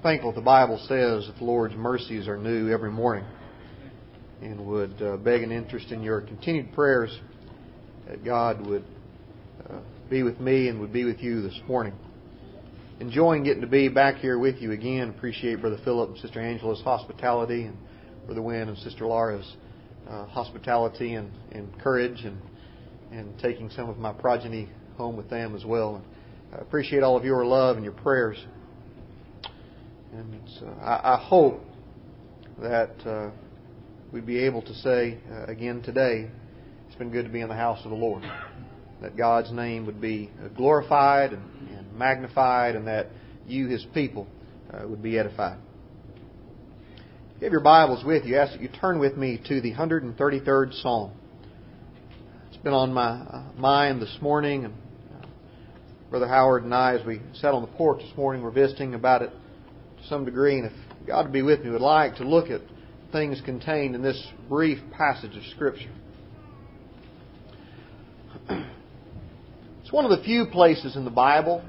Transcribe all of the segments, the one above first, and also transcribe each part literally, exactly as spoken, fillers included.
Thankful the Bible says that the Lord's mercies are new every morning, and would uh, beg an interest in your continued prayers that God would uh, be with me and would be with you this morning. Enjoying getting to be back here with you again. Appreciate Brother Philip and Sister Angela's hospitality, and Brother Wynn and Sister Laura's uh, hospitality and, and courage, and and taking some of my progeny home with them as well. And I appreciate all of your love and your prayers. And it's, uh, I, I hope that uh, we'd be able to say uh, again today, it's been good to be in the house of the Lord. That God's name would be glorified and, and magnified, and that you, His people, uh, would be edified. If you have your Bibles with you, I ask that you turn with me to the one hundred thirty-third Psalm. It's been on my uh, mind this morning, and uh, Brother Howard and I, as we sat on the porch this morning, were visiting about it to some degree. And if God would be with me, would like to look at things contained in this brief passage of Scripture. It's one of the few places in the Bible,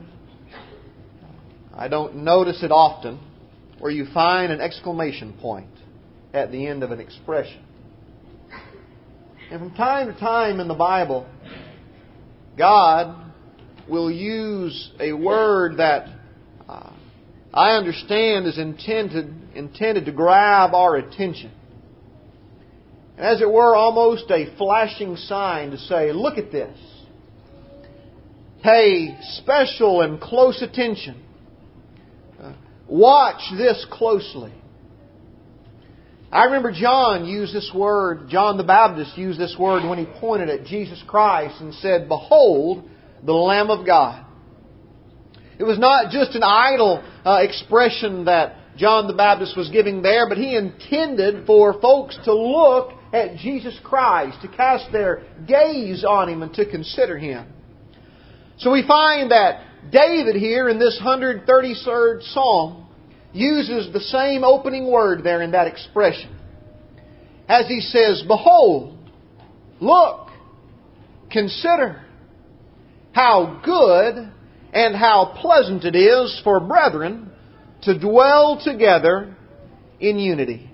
I don't notice it often, where you find an exclamation point at the end of an expression. And from time to time in the Bible, God will use a word that uh, I understand is intended intended to grab our attention. And as it were, almost a flashing sign to say, look at this. Pay special and close attention. Uh, watch this closely. I remember John used this word, John the Baptist used this word when he pointed at Jesus Christ and said, "Behold, the Lamb of God." It was not just an idle uh, expression that John the Baptist was giving there, but he intended for folks to look at Jesus Christ, to cast their gaze on Him and to consider Him. So we find that David here in this one hundred thirty-third Psalm uses the same opening word there in that expression. As he says, "Behold, look, consider how good and how pleasant it is for brethren to dwell together in unity."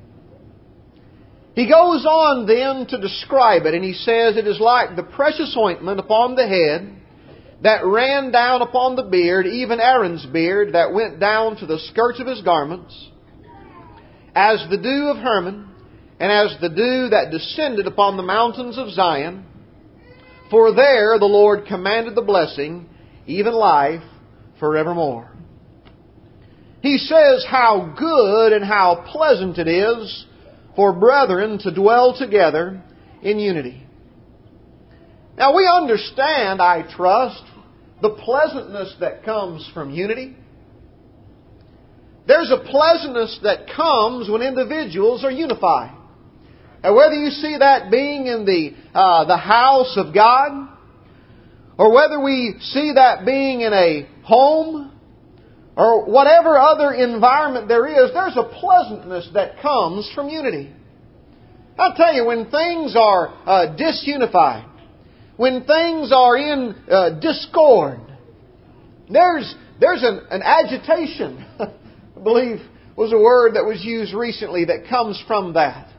He goes on then to describe it, and he says, "It is like the precious ointment upon the head that ran down upon the beard, even Aaron's beard, that went down to the skirts of his garments, as the dew of Hermon, and as the dew that descended upon the mountains of Zion. For there the Lord commanded the blessing, even life forevermore." He says how good and how pleasant it is for brethren to dwell together in unity. Now we understand, I trust, the pleasantness that comes from unity. There's a pleasantness that comes when individuals are unified. And whether you see that being in the uh, the house of God, or whether we see that being in a home, or whatever other environment there is, there's a pleasantness that comes from unity. I'll tell you, when things are uh, disunified, when things are in uh, discord, there's there's an, an agitation, I believe was a word that was used recently, that comes from that.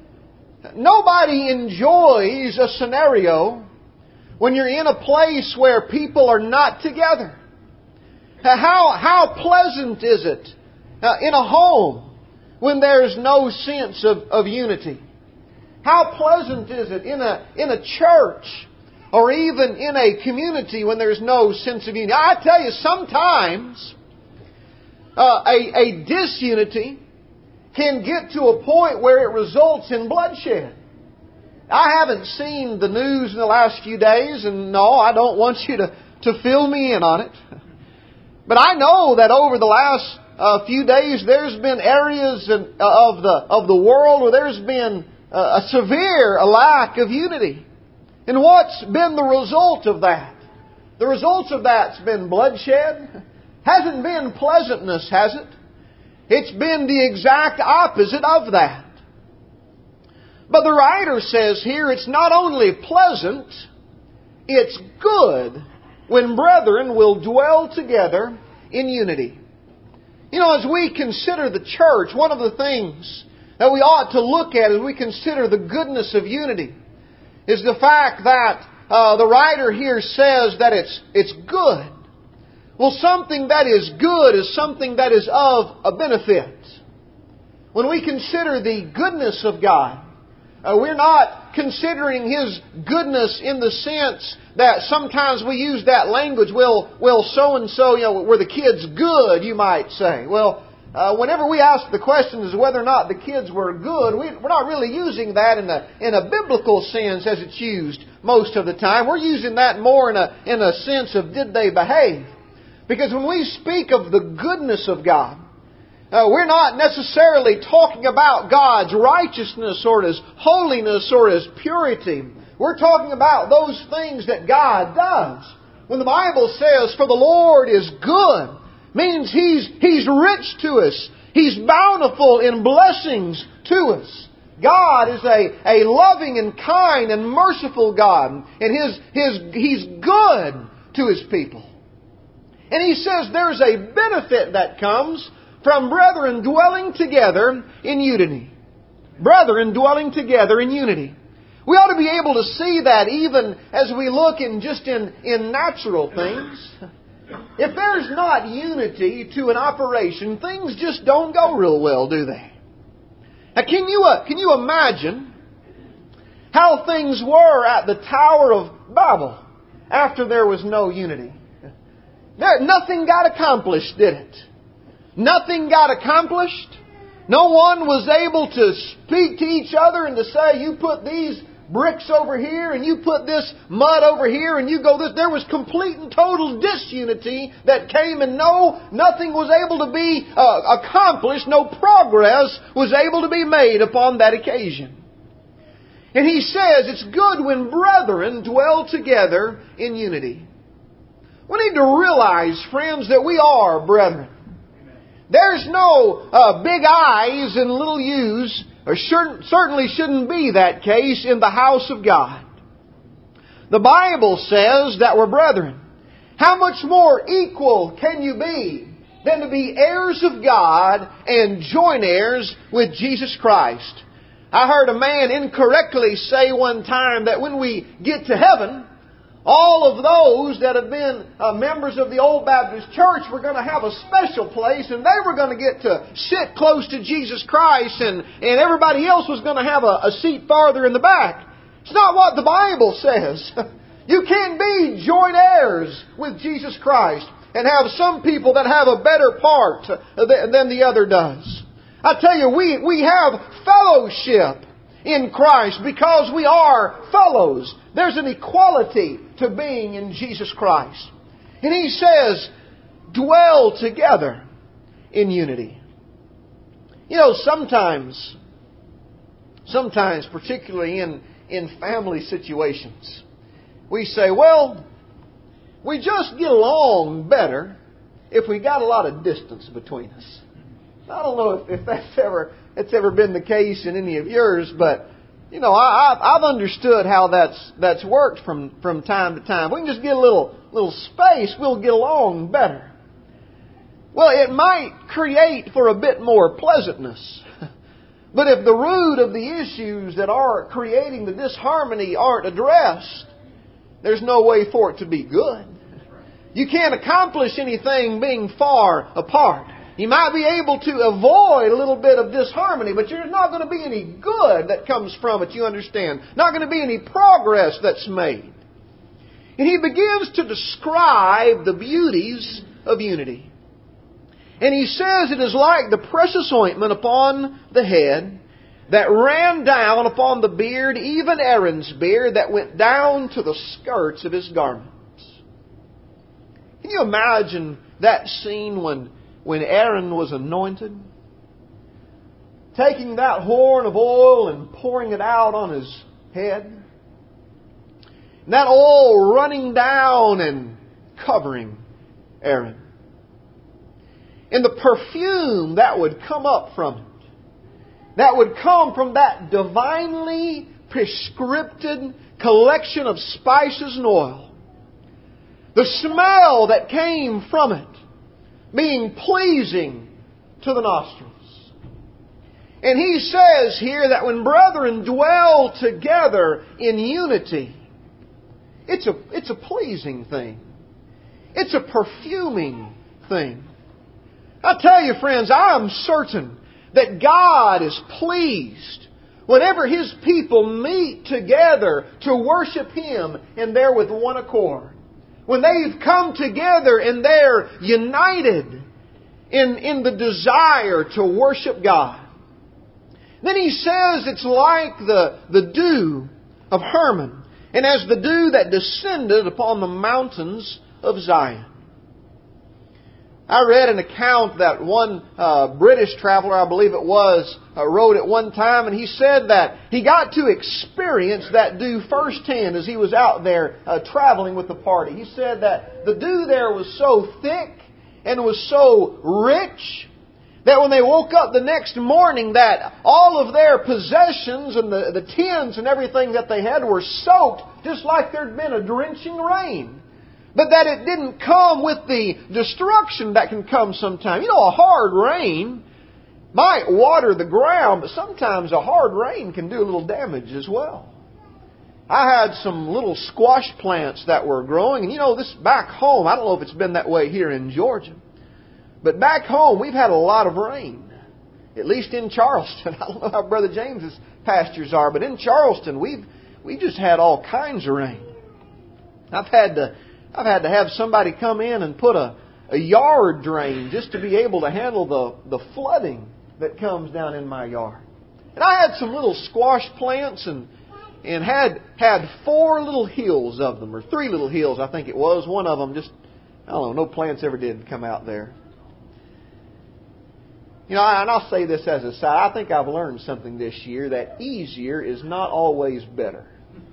Nobody enjoys a scenario when you're in a place where people are not together. How, how pleasant is it uh, in a home when there's no sense of, of unity? How pleasant is it in a, in a church or even in a community when there's no sense of unity? I tell you, sometimes uh, a, a disunity can get to a point where it results in bloodshed. I haven't seen the news in the last few days, and no, I don't want you to, to fill me in on it. But I know that over the last uh, few days, there's been areas in, uh, of the of the world where there's been uh, a severe a lack of unity. And what's been the result of that? The result of that's been bloodshed. Hasn't been pleasantness, has it? It's been the exact opposite of that. But the writer says here, it's not only pleasant, it's good when brethren will dwell together in unity. You know, as we consider the church, one of the things that we ought to look at as we consider the goodness of unity is the fact that uh, the writer here says that it's it's good. Well, something that is good is something that is of a benefit. When we consider the goodness of God, uh, we're not considering His goodness in the sense that sometimes we use that language, well, well, so-and-so, you know, were the kids good, you might say. Well, uh, whenever we ask the question as whether or not the kids were good, we, we're not really using that in a, in a biblical sense as it's used most of the time. We're using that more in a, in a sense of did they behave. Because when we speak of the goodness of God, Uh, we're not necessarily talking about God's righteousness or His holiness or His purity. We're talking about those things that God does. When the Bible says, "For the Lord is good," means He's, He's rich to us. He's bountiful in blessings to us. God is a, a loving and kind and merciful God. And His, His, He's good to His people. And He says there's a benefit that comes from brethren dwelling together in unity. Brethren dwelling together in unity. We ought to be able to see that even as we look in just in, in natural things. If there's not unity to an operation, things just don't go real well, do they? Now, can you, uh, can you imagine how things were at the Tower of Babel after there was no unity? There, nothing got accomplished, did it? Nothing got accomplished. No one was able to speak to each other and to say, you put these bricks over here and you put this mud over here and you go this. There was complete and total disunity that came, and no, nothing was able to be uh, accomplished. No progress was able to be made upon that occasion. And he says it's good when brethren dwell together in unity. We need to realize, friends, that we are brethren. There's no uh, big I's and little U's, or sure, certainly shouldn't be that case in the house of God. The Bible says that we're brethren. How much more equal can you be than to be heirs of God and joint heirs with Jesus Christ? I heard a man incorrectly say one time that when we get to heaven, all of those that have been uh, members of the Old Baptist Church were going to have a special place, and they were going to get to sit close to Jesus Christ, and, and everybody else was going to have a, a seat farther in the back. It's not what the Bible says. You can't be joint heirs with Jesus Christ and have some people that have a better part than the other does. I tell you, we, we have fellowship in Christ because we are fellows. There's an equality to being in Jesus Christ. And He says, dwell together in unity. You know, sometimes, sometimes, particularly in, in family situations, we say, well, we just get along better if we got a lot of distance between us. I don't know if, if that's ever it's ever been the case in any of yours, but you know, I, I've understood how that's that's worked from, from time to time. We can just get a little little space, we'll get along better. Well, it might create for a bit more pleasantness. But if the root of the issues that are creating the disharmony aren't addressed, there's no way for it to be good. You can't accomplish anything being far apart. You might be able to avoid a little bit of disharmony, but there's not going to be any good that comes from it, you understand. Not going to be any progress that's made. And he begins to describe the beauties of unity. And he says it is like the precious ointment upon the head that ran down upon the beard, even Aaron's beard, that went down to the skirts of his garments. Can you imagine that scene when When Aaron was anointed, taking that horn of oil and pouring it out on his head, and that oil running down and covering Aaron, and the perfume that would come up from it, that would come from that divinely prescripted collection of spices and oil, the smell that came from it, being pleasing to the nostrils. And he says here that when brethren dwell together in unity, it's a, it's a pleasing thing. It's a perfuming thing. I tell you, friends, I am certain that God is pleased whenever His people meet together to worship Him and they're with one accord. When they've come together and they're united in, in the desire to worship God. Then he says it's like the, the dew of Hermon, and as the dew that descended upon the mountains of Zion. I read an account that one uh, British traveler, I believe it was, uh, wrote at one time, and he said that he got to experience that dew firsthand as he was out there uh, traveling with the party. He said that the dew there was so thick and was so rich that when they woke up the next morning, that all of their possessions and the, the tins and everything that they had were soaked just like there'd been a drenching rain. But that it didn't come with the destruction that can come sometime. You know, a hard rain might water the ground, but sometimes a hard rain can do a little damage as well. I had some little squash plants that were growing, and you know, this back home, I don't know if it's been that way here in Georgia, but back home, we've had a lot of rain. At least in Charleston. I don't know how Brother James's pastures are, but in Charleston, we've we just had all kinds of rain. I've had to I've had to have somebody come in and put a, a yard drain just to be able to handle the, the flooding that comes down in my yard. And I had some little squash plants and and had had four little hills of them, or three little hills, I think it was. One of them just, I don't know, no plants ever did come out there. You know, and I'll say this as a side. I think I've learned something this year, that easier is not always better.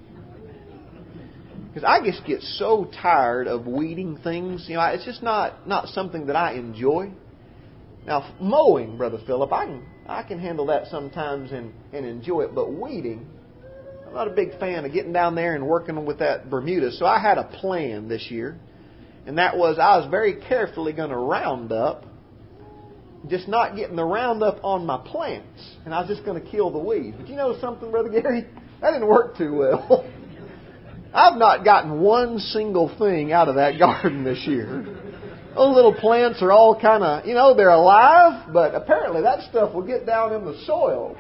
Because I just get so tired of weeding things. You know, it's just not, not something that I enjoy. Now, mowing, Brother Philip, I can I can handle that sometimes and, and enjoy it. But weeding, I'm not a big fan of getting down there and working with that Bermuda. So I had a plan this year. And that was I was very carefully going to round up. Just not getting the Roundup on my plants. And I was just going to kill the weeds. But you know something, Brother Gary? That didn't work too well. I've not gotten one single thing out of that garden this year. Those little plants are all kind of, you know, they're alive, but apparently that stuff will get down in the soil.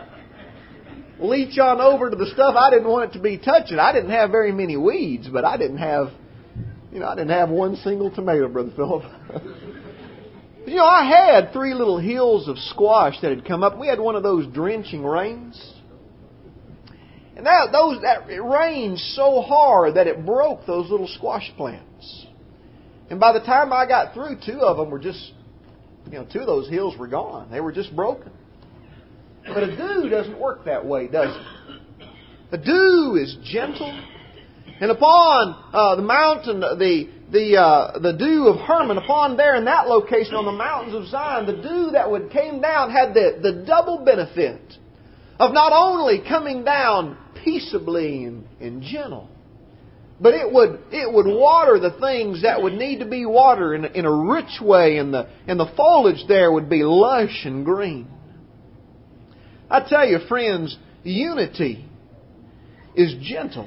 Leach on over to the stuff I didn't want it to be touching. I didn't have very many weeds, but I didn't have, you know, I didn't have one single tomato, Brother Philip. You know, I had three little hills of squash that had come up. We had one of those drenching rains. And that, those, that, it rained so hard that it broke those little squash plants. And by the time I got through, two of them were just, you know, two of those hills were gone. They were just broken. But a dew doesn't work that way, does it? A dew is gentle. And upon uh, the mountain, the the uh, the dew of Hermon, upon there in that location on the mountains of Zion, the dew that would came down had the, the double benefit of not only coming down peaceably and, and gentle, but it would it would water the things that would need to be watered in, in a rich way, and the and the foliage there would be lush and green. I tell you, friends, unity is gentle.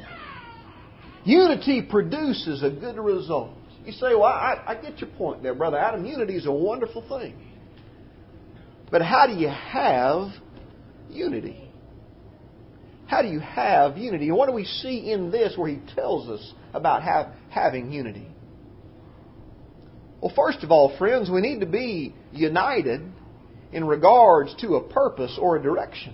Unity produces a good result. You say, well, I, I get your point there, Brother Adam. Unity is a wonderful thing. But how do you have unity? How do you have unity? And what do we see in this where he tells us about have, having unity? Well, first of all, friends, we need to be united in regards to a purpose or a direction.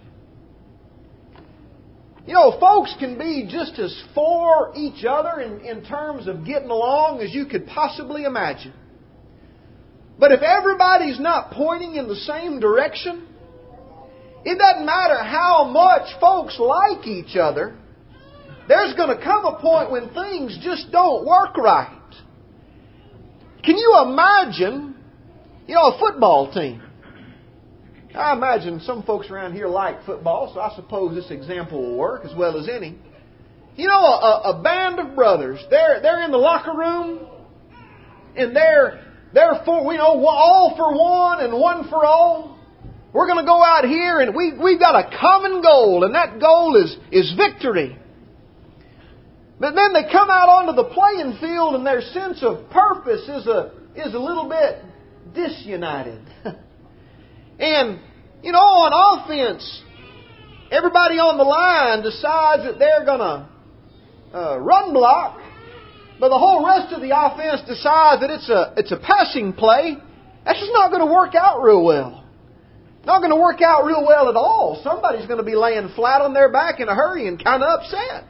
You know, folks can be just as for each other in, in terms of getting along as you could possibly imagine. But if everybody's not pointing in the same direction, it doesn't matter how much folks like each other, there's going to come a point when things just don't work right. Can you imagine, you know, a football team? I imagine some folks around here like football, so I suppose this example will work as well as any. You know, a, a band of brothers, they're, they're in the locker room, and they're therefore, we know all for one and one for all. We're going to go out here and we, we've got a common goal, and that goal is, is victory. But then they come out onto the playing field and their sense of purpose is a, is a little bit disunited. And, you know, on offense, everybody on the line decides that they're going to uh, run block, but the whole rest of the offense decides that it's a, it's a passing play. That's just not going to work out real well. Not going to work out real well at all. Somebody's going to be laying flat on their back in a hurry and kind of upset.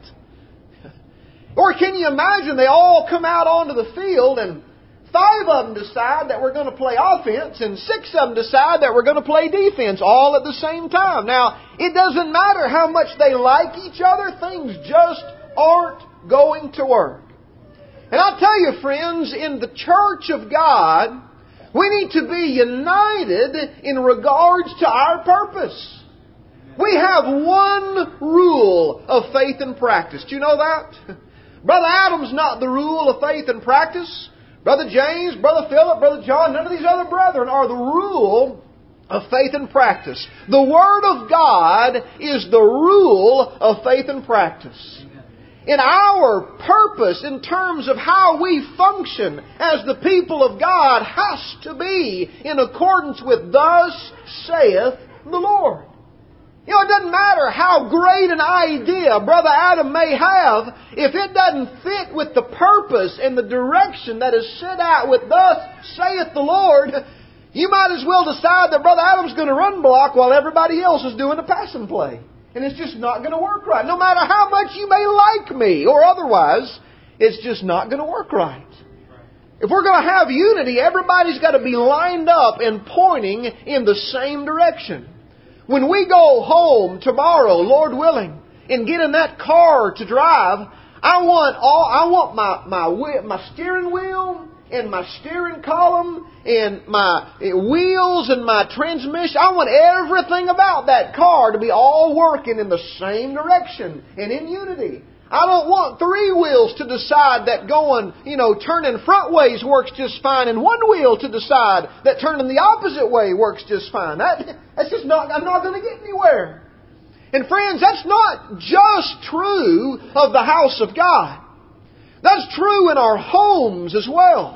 Or can you imagine they all come out onto the field and five of them decide that we're going to play offense and six of them decide that we're going to play defense all at the same time. Now, it doesn't matter how much they like each other. Things just aren't going to work. And I'll tell you, friends, in the church of God, we need to be united in regards to our purpose. We have one rule of faith and practice. Do you know that? Brother Adam's not the rule of faith and practice. Brother James, Brother Philip, Brother John, none of these other brethren are the rule of faith and practice. The Word of God is the rule of faith and practice. In our purpose, in terms of how we function as the people of God, has to be in accordance with "Thus saith the Lord." You know, it doesn't matter how great an idea Brother Adam may have, if it doesn't fit with the purpose and the direction that is set out with "Thus saith the Lord," you might as well decide that Brother Adam's going to run block while everybody else is doing a passing play. And it's just not going to work right. No matter how much you may like me or otherwise, it's just not going to work right. If we're going to have unity, everybody's got to be lined up and pointing in the same direction. When we go home tomorrow, Lord willing, and get in that car to drive, I want all I want my my my steering wheel and my steering column and my wheels and my transmission. I want everything about that car to be all working in the same direction and in unity. I don't want three wheels to decide that going, you know, turning front ways works just fine, and one wheel to decide that turning the opposite way works just fine. That, that's just not, I'm not going to get anywhere. And friends, that's not just true of the house of God. That's true in our homes as well.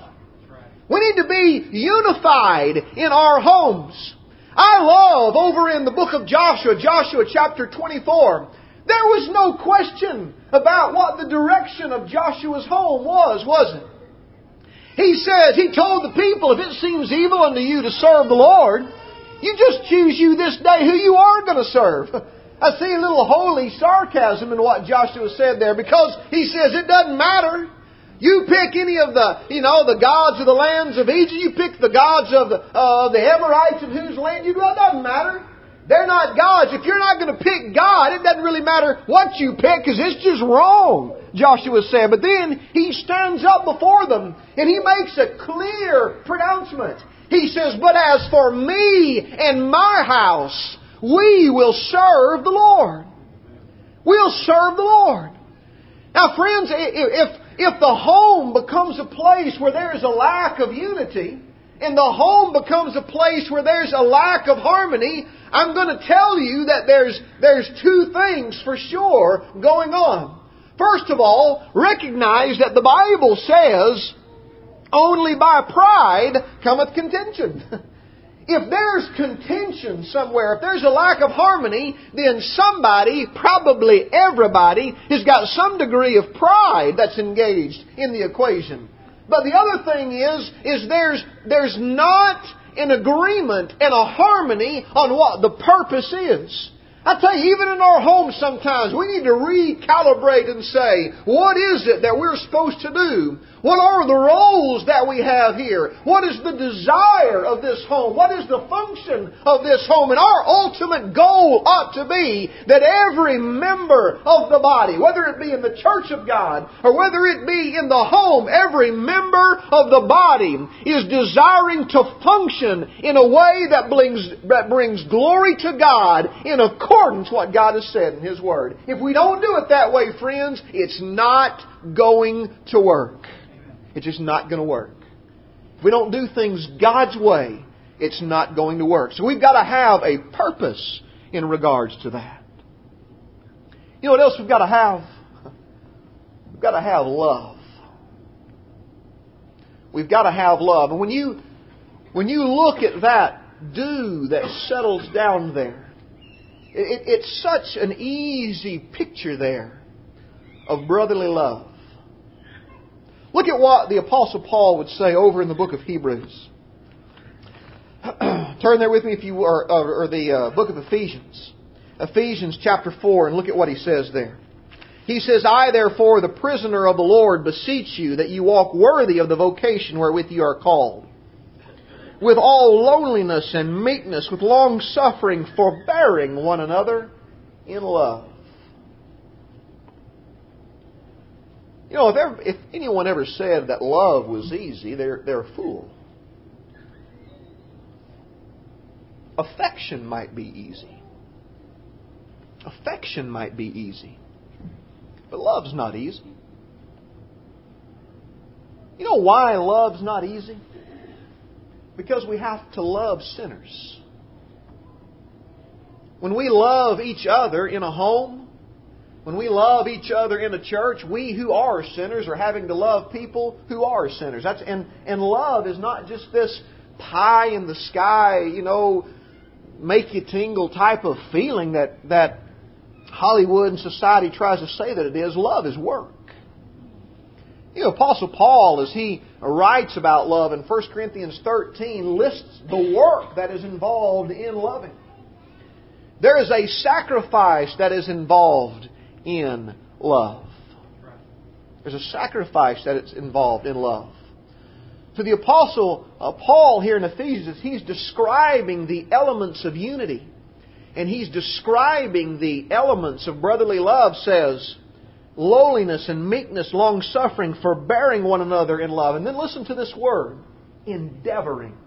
We need to be unified in our homes. I love over in the book of Joshua, Joshua chapter twenty-four, there was no question about what the direction of Joshua's home was, was it? He says, he told the people, if it seems evil unto you to serve the Lord, you just choose you this day who you are going to serve. I see a little holy sarcasm in what Joshua said there, because he says it doesn't matter. You pick any of the, you know, the gods of the lands of Egypt. You pick the gods of the, uh, the Amorites of whose land you go. It doesn't matter. They're not gods. If you're not going to pick God, it doesn't really matter what you pick, because it's just wrong, Joshua said. But then he stands up before them and he makes a clear pronouncement. He says, but as for me and my house, we will serve the Lord. We'll serve the Lord. Now, friends, if If the home becomes a place where there is a lack of unity, and the home becomes a place where there's a lack of harmony, I'm going to tell you that there's, there's two things for sure going on. First of all, recognize that the Bible says, only by pride cometh contention. If there's contention somewhere, if there's a lack of harmony, then somebody, probably everybody, has got some degree of pride that's engaged in the equation. But the other thing is, is there's, there's not an agreement and a harmony on what the purpose is. I tell you, even in our homes sometimes, we need to recalibrate and say, what is it that we're supposed to do? What are the roles that we have here? What is the desire of this home? What is the function of this home? And our ultimate goal ought to be that every member of the body, whether it be in the church of God or whether it be in the home, every member of the body is desiring to function in a way that brings, that brings glory to God in accordance with what God has said in His Word. If we don't do it that way, friends, it's not going to work. It's just not going to work. if we don't do things God's way, it's not going to work. So we've got to have a purpose in regards to that. You know what else we've got to have? We've got to have love. We've got to have love. And when you, when you look at that dew that settles down there, it, it's such an easy picture there of brotherly love. Look at what the Apostle Paul would say over in the book of Hebrews. Turn there with me if you are, or, or the uh, book of Ephesians. Ephesians chapter four, and look at what he says there. He says, I therefore, the prisoner of the Lord, beseech you that you walk worthy of the vocation wherewith you are called, with all lowliness and meekness, with long suffering, forbearing one another in love. You know, if, ever, if anyone ever said that love was easy, they're, they're a fool. Affection might be easy. Affection might be easy. But love's not easy. You know why love's not easy? Because we have to love sinners. When we love each other in a home, when we love each other in a church, we who are sinners are having to love people who are sinners. That's and, and love is not just this pie in the sky, you know, make you tingle type of feeling that, that Hollywood and society tries to say that it is. Love is work. You know, Apostle Paul, as he writes about love in First Corinthians thirteen, lists the work that is involved in loving. There is a sacrifice that is involved in love. There's a sacrifice that is involved in love. To the Apostle uh, Paul here in Ephesians, he's describing the elements of unity. And he's describing the elements of brotherly love, says, lowliness and meekness, long-suffering, forbearing one another in love. And then listen to this word, endeavoring.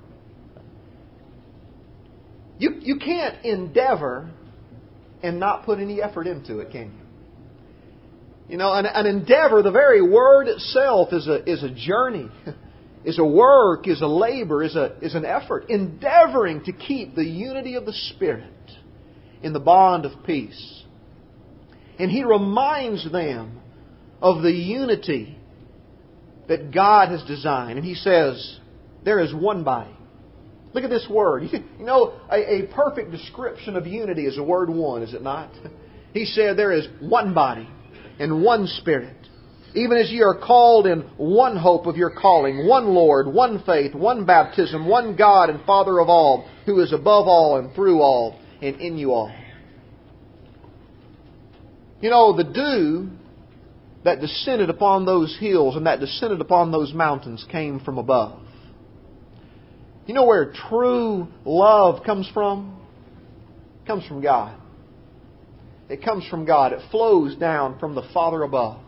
You, you can't endeavor and not put any effort into it, can you? You know, an, an endeavor, the very word itself is a, is a journey, is a work, is a labor, is, a, is an effort. Endeavoring to keep the unity of the Spirit in the bond of peace. And he reminds them of the unity that God has designed. And he says, there is one body. Look at this word. You know, a, a perfect description of unity is the word one, is it not? He said there is one body and one Spirit. Even as ye are called in one hope of your calling, one Lord, one faith, one baptism, one God and Father of all, who is above all and through all and in you all. You know, the dew that descended upon those hills and that descended upon those mountains came from above. You know where true love comes from? It comes from God. It comes from God. It flows down from the Father above.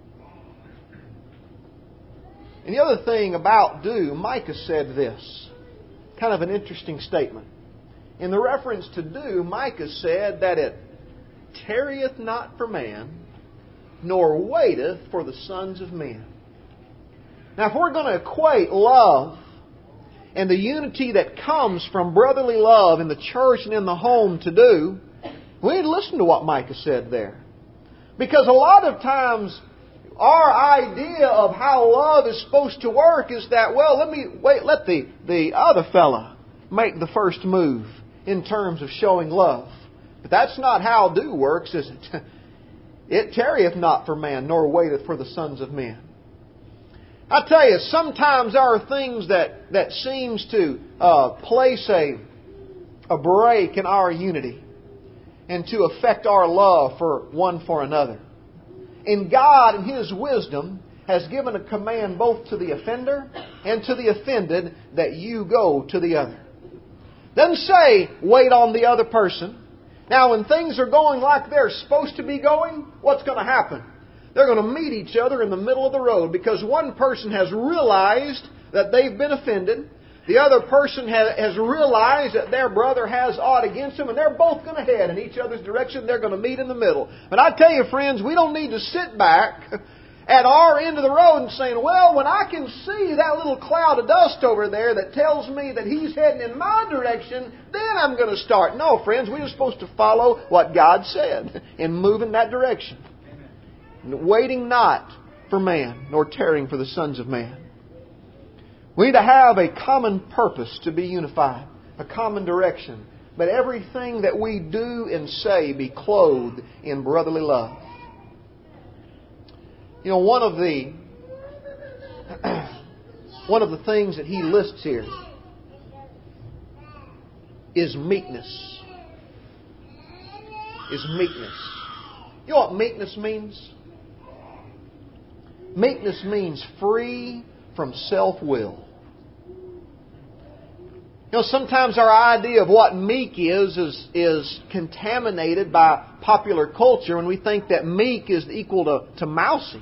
And the other thing about dew, Micah said this. Kind of an interesting statement. In the reference to dew, Micah said that it tarrieth not for man, nor waiteth for the sons of men. Now, if we're going to equate love and the unity that comes from brotherly love in the church and in the home to dew, we need to listen to what Micah said there. Because a lot of times, our idea of how love is supposed to work is that, well, let me wait, let the, the other fella make the first move in terms of showing love. But that's not how dew works, is it? It tarrieth not for man, nor waiteth for the sons of men. I tell you, sometimes there are things that, that seems to uh, place a, a break in our unity and to affect our love for one for another. And God, in His wisdom, has given a command both to the offender and to the offended that you go to the other. Doesn't say wait on the other person. Now, when things are going like they're supposed to be going, what's going to happen? They're going to meet each other in the middle of the road because one person has realized that they've been offended. The other person has realized that their brother has aught against them, and they're both going to head in each other's direction. They're going to meet in the middle. But I tell you, friends, we don't need to sit back at our end of the road and saying, well, when I can see that little cloud of dust over there that tells me that He's heading in my direction, then I'm going to start. No, friends, we're supposed to follow what God said and move in that direction. Amen. Waiting not for man, nor tarrying for the sons of man. We need to have a common purpose to be unified, a common direction. But everything that we do and say be clothed in brotherly love. You know, one of the one of the things that he lists here is meekness. Is meekness. You know what meekness means? Meekness means free from self-will. You know, sometimes our idea of what meek is, is is contaminated by popular culture, and we think that meek is equal to, to mousy.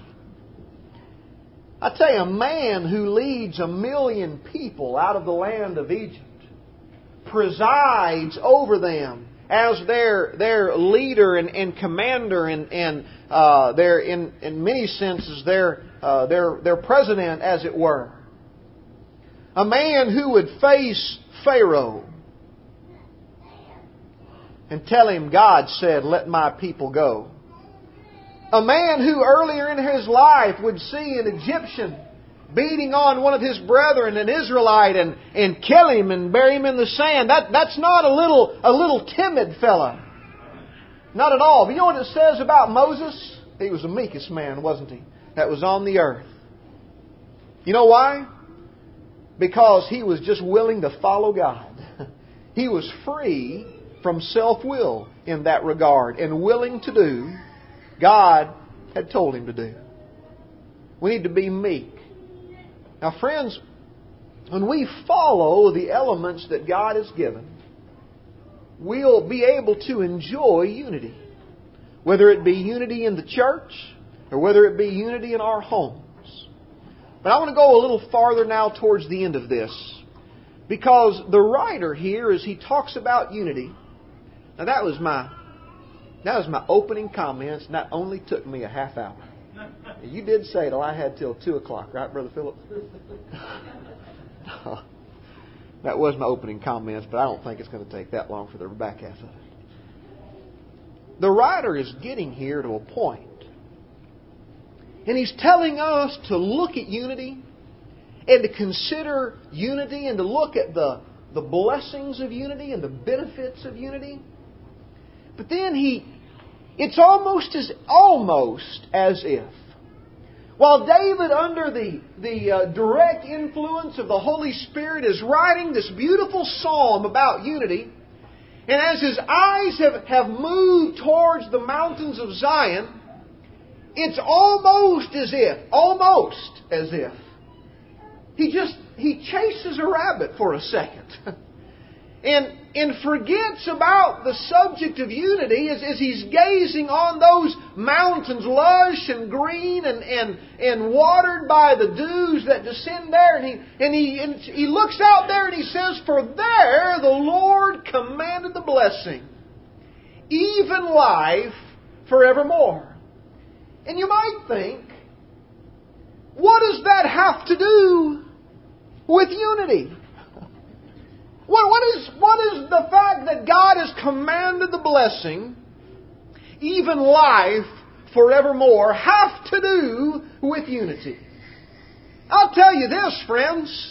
I tell you, a man who leads a million people out of the land of Egypt, presides over them as their their leader and, and commander, and and uh, their in in many senses their uh, their their president, as it were. A man who would face Pharaoh and tell him, God said, let my people go. A man who earlier in his life would see an Egyptian beating on one of his brethren, an Israelite, and, and kill him and bury him in the sand. That, that's not a little, a little timid fella. Not at all. But you know what it says about Moses? He was the meekest man, wasn't he? That was on the earth. You know why? Because he was just willing to follow God. He was free from self-will in that regard and willing to do God had told him to do. We need to be meek. Now, friends, when we follow the elements that God has given, we'll be able to enjoy unity. Whether it be unity in the church or whether it be unity in our homes. But I want to go a little farther now towards the end of this. Because the writer here, as he talks about unity, now that was my that was my opening comments, and that only took me a half hour. You did say till I had till two o'clock, right, Brother Philip? That was my opening comments, but I don't think it's going to take that long for the back half of it. The writer is getting here to a point. And he's telling us to look at unity and to consider unity and to look at the, the blessings of unity and the benefits of unity. But then he, it's almost as almost as if, while David, under the, the uh, direct influence of the Holy Spirit, is writing this beautiful psalm about unity, and as his eyes have, have moved towards the mountains of Zion, it's almost as if, almost as if, he just, he chases a rabbit for a second. And, and forgets about the subject of unity as, as he's gazing on those mountains, lush and green and, and, and watered by the dews that descend there. And he, and, he, and he looks out there and he says, for there the Lord commanded the blessing, even life forevermore. And you might think, what does that have to do with unity? What, what, is, what is the fact that God has commanded the blessing, even life forevermore, have to do with unity? I'll tell you this, friends.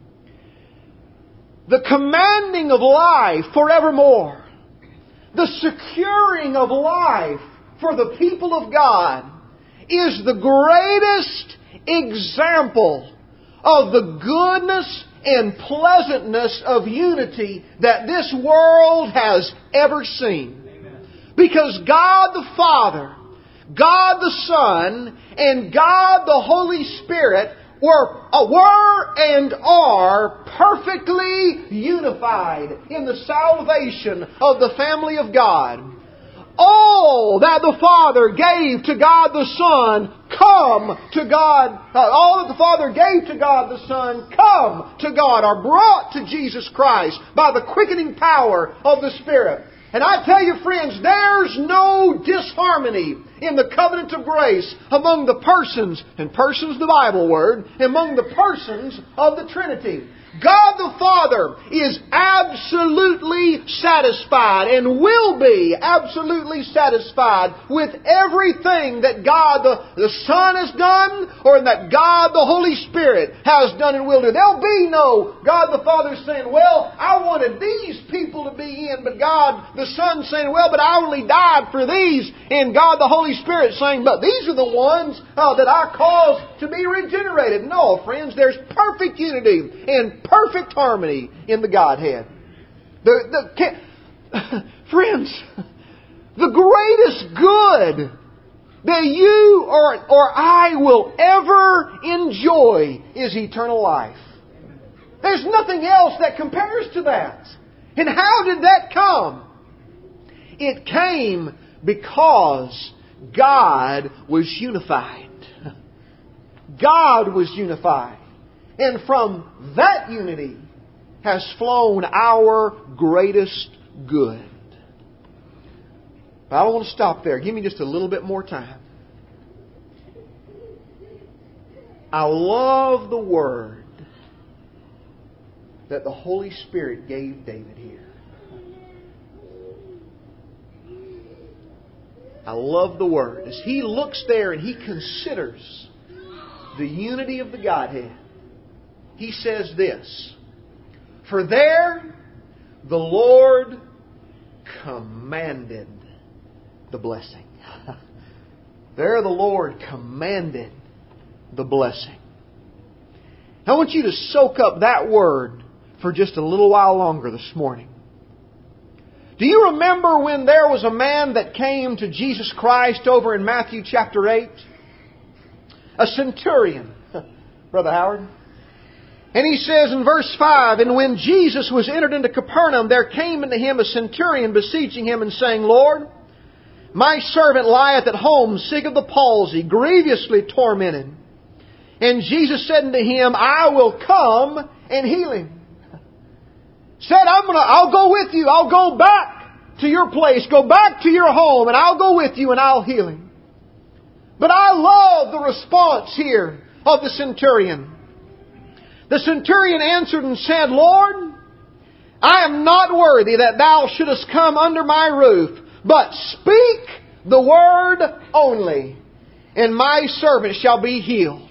The commanding of life forevermore, the securing of life for the people of God, is the greatest example of the goodness and pleasantness of unity that this world has ever seen. Amen. Because God the Father, God the Son, and God the Holy Spirit were, uh, were and are perfectly unified in the salvation of the family of God. All that the Father gave to God the Son, come to God. Uh, all that the Father gave to God the Son, come to God, are brought to Jesus Christ by the quickening power of the Spirit. And I tell you, friends, there's no disharmony in the covenant of grace among the persons, and persons the Bible word, among the persons of the Trinity. God the Father is absolutely satisfied and will be absolutely satisfied with everything that God the, the Son has done or that God the Holy Spirit has done and will do. There'll be no God the Father saying, well, I wanted these people to be in, but God the Son saying, well, but I only died for these, and God the Holy Spirit saying, but these are the ones uh, that I caused to be regenerated. No, friends, there's perfect unity and perfect harmony in the Godhead. The, the, friends, the greatest good that you or, or I will ever enjoy is eternal life. There's nothing else that compares to that. And how did that come? It came because God was unified. God was unified. And from that unity has flown our greatest good. But I don't want to stop there. Give me just a little bit more time. I love the word that the Holy Spirit gave David here. I love the word. As he looks there and he considers the unity of the Godhead, he says this, for there the Lord commanded the blessing. There the Lord commanded the blessing. I want you to soak up that word for just a little while longer this morning. Do you remember when there was a man that came to Jesus Christ over in Matthew chapter eight? A centurion. Brother Howard. And he says in verse five, and when Jesus was entered into Capernaum, there came unto him a centurion beseeching him and saying, Lord, my servant lieth at home, sick of the palsy, grievously tormented. And Jesus said unto him, I will come and heal him. Said, I'm gonna, I'll go with you. I'll go back to your place. Go back to your home, and I'll go with you and I'll heal him. But I love the response here of the centurion. The centurion answered and said, Lord, I am not worthy that thou shouldest come under my roof, but speak the word only, and my servant shall be healed.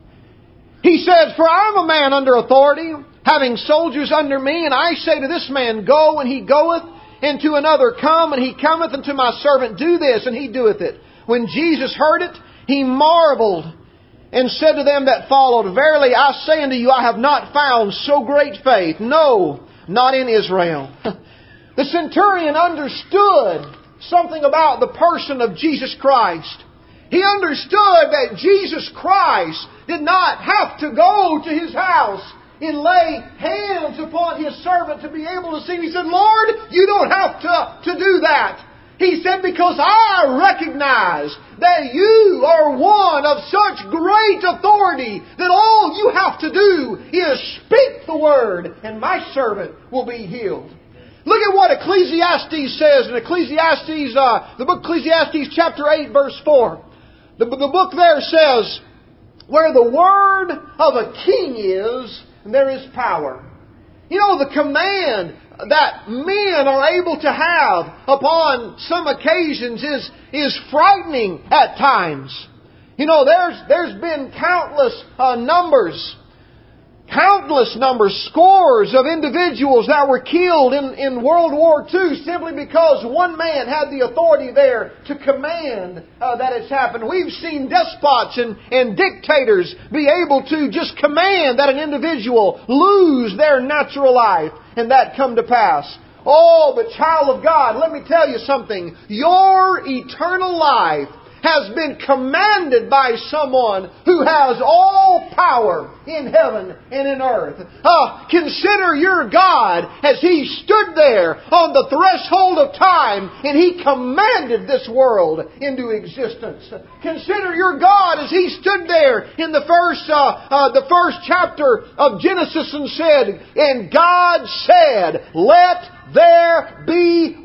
He says, for I am a man under authority, having soldiers under me, and I say to this man, go, and he goeth, and to another, come, and he cometh, and to my servant, do this, and he doeth it. When Jesus heard it, he marveled, and said to them that followed, verily I say unto you, I have not found so great faith, no, not in Israel. The centurion understood something about the person of Jesus Christ. He understood that Jesus Christ did not have to go to his house and lay hands upon his servant to be able to see him. He said, Lord, you don't have to, to do that. He said, because I recognize that you are one of such great authority that all you have to do is speak the word and my servant will be healed. Look at what Ecclesiastes says in Ecclesiastes, uh, the book Ecclesiastes chapter eight verse four. The, the book there says, where the word of a king is, there is power. You know, the command that men are able to have upon some occasions is, is frightening at times. You know, there's, there's been countless uh, numbers, countless numbers, scores of individuals that were killed in, in World War Two simply because one man had the authority there to command uh, that it's happened. We've seen despots and, and dictators be able to just command that an individual lose their natural life, and that come to pass. Oh, but child of God, let me tell you something. Your eternal life has been commanded by someone who has all power in heaven and in earth. Uh, consider your God as He stood there on the threshold of time and He commanded this world into existence. Consider your God as He stood there in the first, uh, uh, the first chapter of Genesis and said, and God said, let there be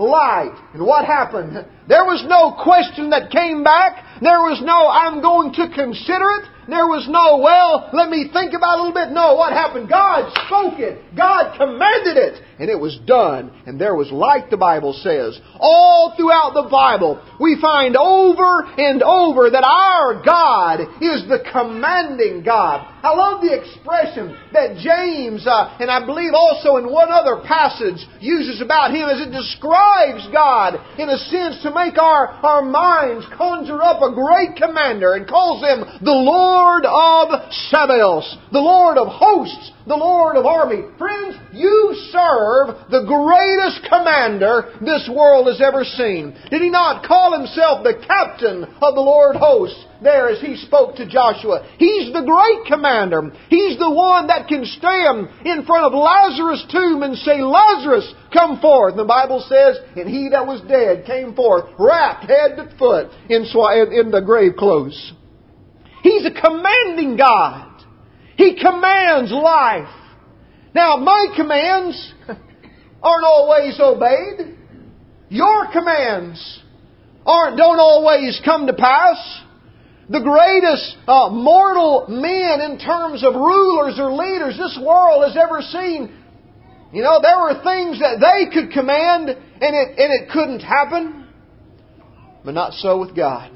light. And what happened? There was no question that came back. There was no, I'm going to consider it. There was no, well, let me think about it a little bit. No, what happened? God spoke it. God commanded it. And it was done. And there was light, the Bible says. All throughout the Bible, we find over and over that our God is the commanding God. I love the expression that James, uh, and I believe also in one other passage, uses about Him as it describes God in a sense to make our, our minds conjure up a great commander and calls Him the Lord of Sabaoth, the Lord of hosts, the Lord of army. Friends, you serve the greatest commander this world has ever seen. Did He not call Himself the captain of the Lord hosts there as He spoke to Joshua? He's the great commander. He's the one that can stand in front of Lazarus' tomb and say, Lazarus, come forth. And the Bible says, and he that was dead came forth, wrapped head to foot in, in the grave clothes. He's a commanding God. He commands life. Now, my commands aren't always obeyed. Your commands aren't don't always come to pass. The greatest uh, mortal men in terms of rulers or leaders this world has ever seen, you know, there were things that they could command and it, and it couldn't happen. But not so with God.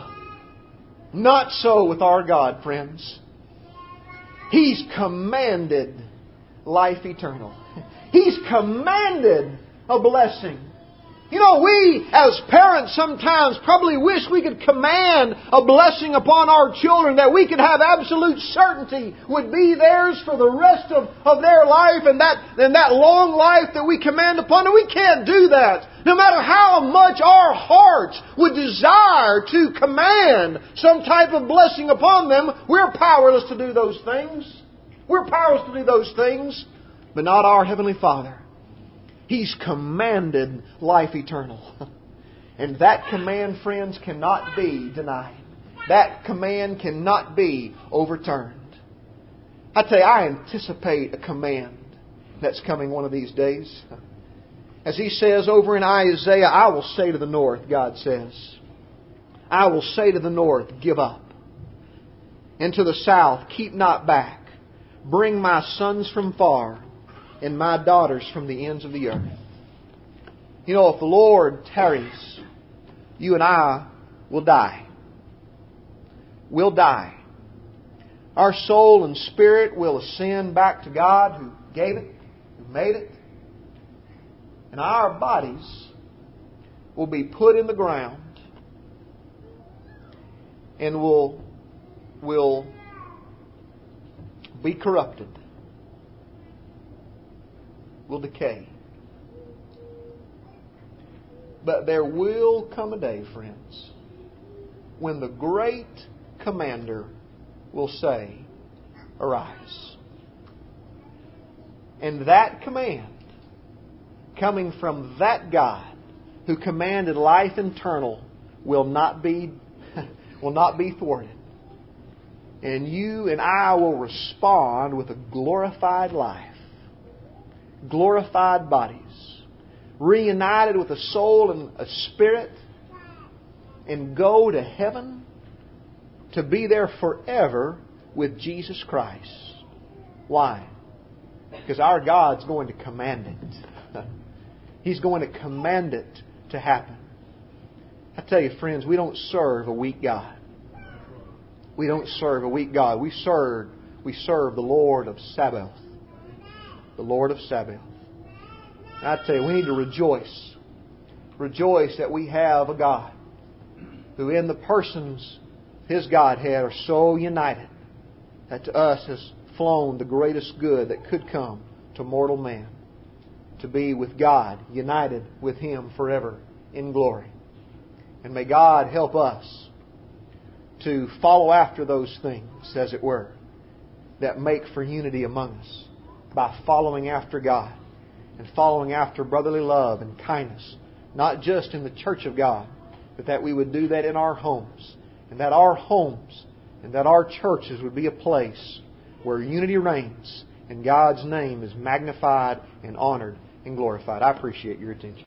Not so with our God, friends. He's commanded life eternal. He's commanded a blessing. You know, we as parents sometimes probably wish we could command a blessing upon our children that we could have absolute certainty would be theirs for the rest of, of their life and that, and that long life that we command upon them. We can't do that. No matter how much our hearts would desire to command some type of blessing upon them, we're powerless to do those things. We're powerless to do those things, but not our Heavenly Father. He's commanded life eternal. And that command, friends, cannot be denied. That command cannot be overturned. I tell you, I anticipate a command that's coming one of these days. As He says over in Isaiah, I will say to the north, God says, I will say to the north, give up. And to the south, keep not back. Bring my sons from far, and my daughters from the ends of the earth. You know, if the Lord tarries, you and I will die. We'll die. Our soul and spirit will ascend back to God who gave it, who made it. And our bodies will be put in the ground and will, will be corrupted. Will decay. But there will come a day, friends, when the great commander will say, arise. And that command, coming from that God who commanded life eternal, will not be, will not be thwarted. And you and I will respond with a glorified life. Glorified bodies, reunited with a soul and a spirit, and go to heaven to be there forever with Jesus Christ. Why? Because our God's going to command it. He's going to command it to happen. I tell you, friends, we don't serve a weak God. We don't serve a weak God. We serve, we serve the Lord of Sabaoth. The Lord of Sabaoth. And I tell you, we need to rejoice. Rejoice that we have a God who in the persons His Godhead are so united that to us has flown the greatest good that could come to mortal man. To be with God, united with Him forever in glory. And may God help us to follow after those things, as it were, that make for unity among us. By following after God and following after brotherly love and kindness, not just in the church of God, but that we would do that in our homes, and that our homes and that our churches would be a place where unity reigns and God's name is magnified and honored and glorified. I appreciate your attention.